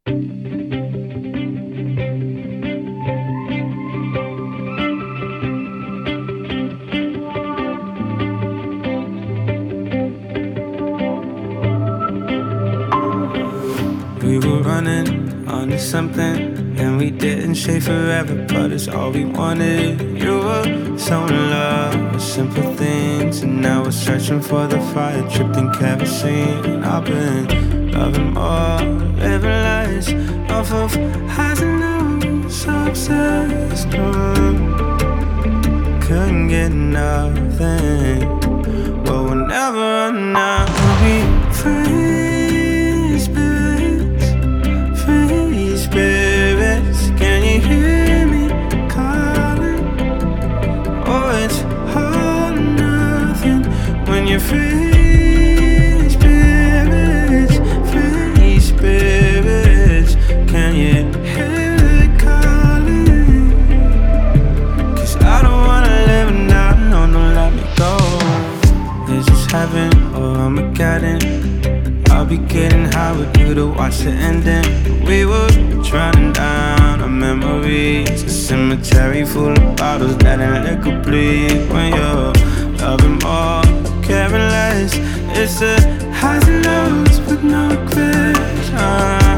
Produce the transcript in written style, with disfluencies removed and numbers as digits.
We were running onto something, and we didn't stay forever, but it's all we wanted. You were so in love with simple things, and now we're searching for the fire, tripped in kerosene. I've been loving more, living lies off of highs and lows, so obsessed. Couldn't get nothing, but we'll never run out. We'll be free spirits, free spirits. Can you hear me calling? Oh, it's all or nothing when you're free spirits, free spirits. Can you hear it calling? 'Cause I don't wanna live now, no, don't let me go. This is heaven or Armageddon. I'll be getting high with you to watch the ending. We were drowning down our memories, a cemetery full of bottles letting liquor bleed. When you're loving more, caring less, it's the highs and lows with no regrets.